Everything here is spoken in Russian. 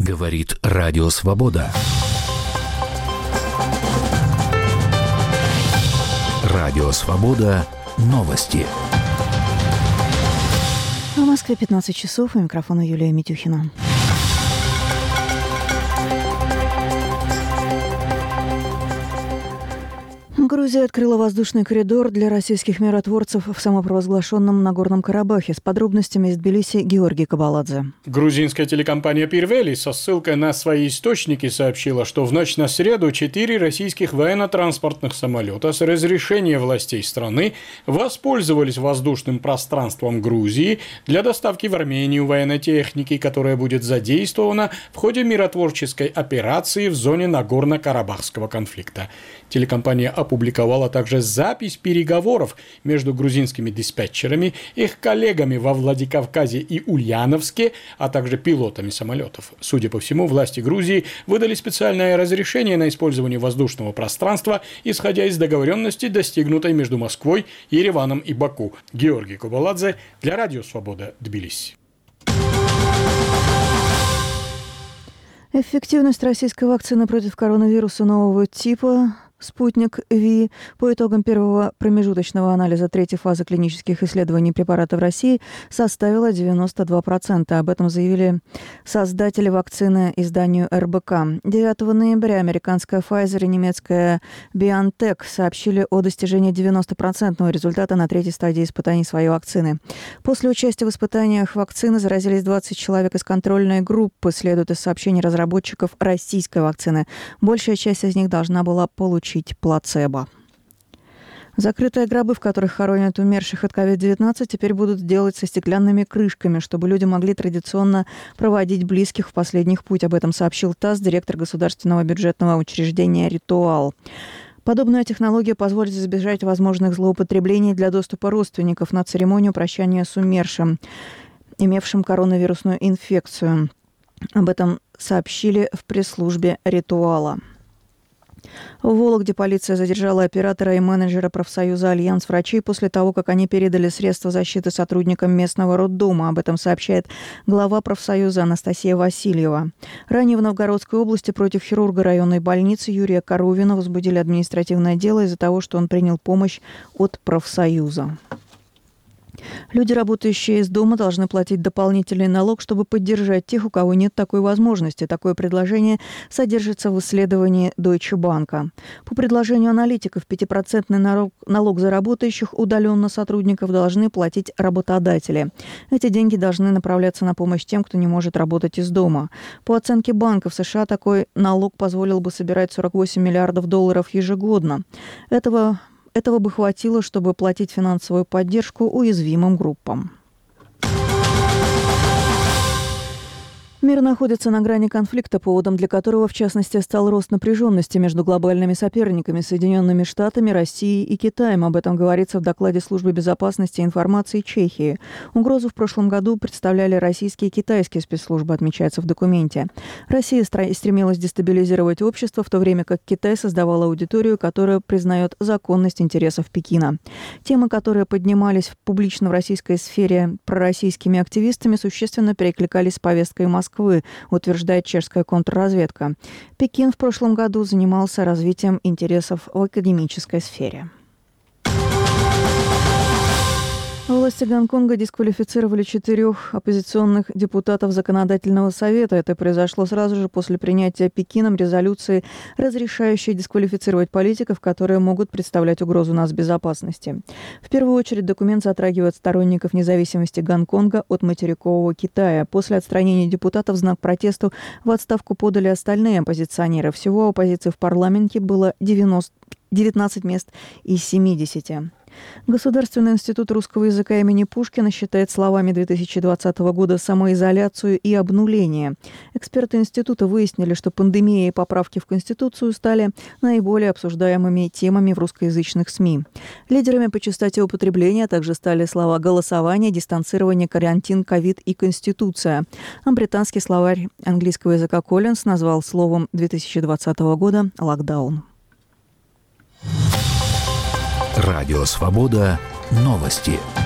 Говорит Радио Свобода. Радио Свобода. Новости. В Москве 15 часов. У микрофона Юлия Митюхина. Грузия открыла воздушный коридор для российских миротворцев в самопровозглашенном Нагорном Карабахе. С подробностями из Тбилиси Георгий Кабаладзе. Грузинская телекомпания «Пирвели» со ссылкой на свои источники сообщила, что в ночь на среду 4 российских военно-транспортных самолета с разрешения властей страны воспользовались воздушным пространством Грузии для доставки в Армению военной техники, которая будет задействована в ходе миротворческой операции в зоне Нагорно-Карабахского конфликта. Телекомпания опубликовала также запись переговоров между грузинскими диспетчерами, их коллегами во Владикавказе и Ульяновске, а также пилотами самолетов. Судя по всему, власти Грузии выдали специальное разрешение на использование воздушного пространства, исходя из договоренности, достигнутой между Москвой, Ереваном и Баку. Георгий Кабаладзе для Радио Свобода, Тбилиси. Эффективность российской вакцины против коронавируса нового типа «Спутник Ви» по итогам первого промежуточного анализа третьей фазы клинических исследований препарата в России составила 92%. Об этом заявили создатели вакцины изданию РБК. 9 ноября американская Pfizer и немецкая BioNTech сообщили о достижении 90% результата на третьей стадии испытаний своей вакцины. После участия в испытаниях вакцины заразились 20 человек из контрольной группы, следует из сообщений разработчиков российской вакцины. Большая часть из них должна была получить плацебо. Закрытые гробы, в которых хоронят умерших от COVID-19, теперь будут делать со стеклянными крышками, чтобы люди могли традиционно проводить близких в последних путь. Об этом сообщил ТАСС, директор государственного бюджетного учреждения «Ритуал». Подобная технология позволит избежать возможных злоупотреблений для доступа родственников на церемонию прощания с умершим, имевшим коронавирусную инфекцию. Об этом сообщили в пресс-службе «Ритуала». В Вологде полиция задержала оператора и менеджера профсоюза «Альянс врачей» после того, как они передали средства защиты сотрудникам местного роддома. Об этом сообщает глава профсоюза Анастасия Васильева. Ранее в Новгородской области против хирурга районной больницы Юрия Коровина возбудили административное дело из-за того, что он принял помощь от профсоюза. Люди, работающие из дома, должны платить дополнительный налог, чтобы поддержать тех, у кого нет такой возможности. Такое предложение содержится в исследовании Deutsche Bank. По предложению аналитиков, 5% налог за работающих удаленно сотрудников должны платить работодатели. Эти деньги должны направляться на помощь тем, кто не может работать из дома. По оценке Банка в США, такой налог позволил бы собирать $48 миллиардов ежегодно. Этого бы хватило, чтобы платить финансовую поддержку уязвимым группам. Мир находится на грани конфликта, поводом для которого, в частности, стал рост напряженности между глобальными соперниками Соединенными Штатами, Россией и Китаем. Об этом говорится в докладе Службы безопасности и информации Чехии. Угрозу в прошлом году представляли российские и китайские спецслужбы, отмечается в документе. Россия стремилась дестабилизировать общество, в то время как Китай создавал аудиторию, которая признает законность интересов Пекина. Темы, которые поднимались публично в российской сфере пророссийскими активистами, существенно перекликались с повесткой Москвы, утверждает чешская контрразведка. Пекин в прошлом году занимался развитием интересов в академической сфере. Власти Гонконга дисквалифицировали 4 оппозиционных депутатов Законодательного совета. Это произошло сразу же после принятия Пекином резолюции, разрешающей дисквалифицировать политиков, которые могут представлять угрозу нацбезопасности. В первую очередь документ затрагивает сторонников независимости Гонконга от материкового Китая. После отстранения депутатов в знак протесту в отставку подали остальные оппозиционеры. Всего оппозиции в парламенте было 19 мест из 70. Государственный институт русского языка имени Пушкина считает словами 2020 года самоизоляцию и обнуление. Эксперты института выяснили, что пандемия и поправки в Конституцию стали наиболее обсуждаемыми темами в русскоязычных СМИ. Лидерами по частоте употребления также стали слова «голосование», «дистанцирование», «карантин», «ковид» и «конституция». А британский словарь английского языка Коллинз назвал словом 2020 года «локдаун». Радио Свобода. Новости.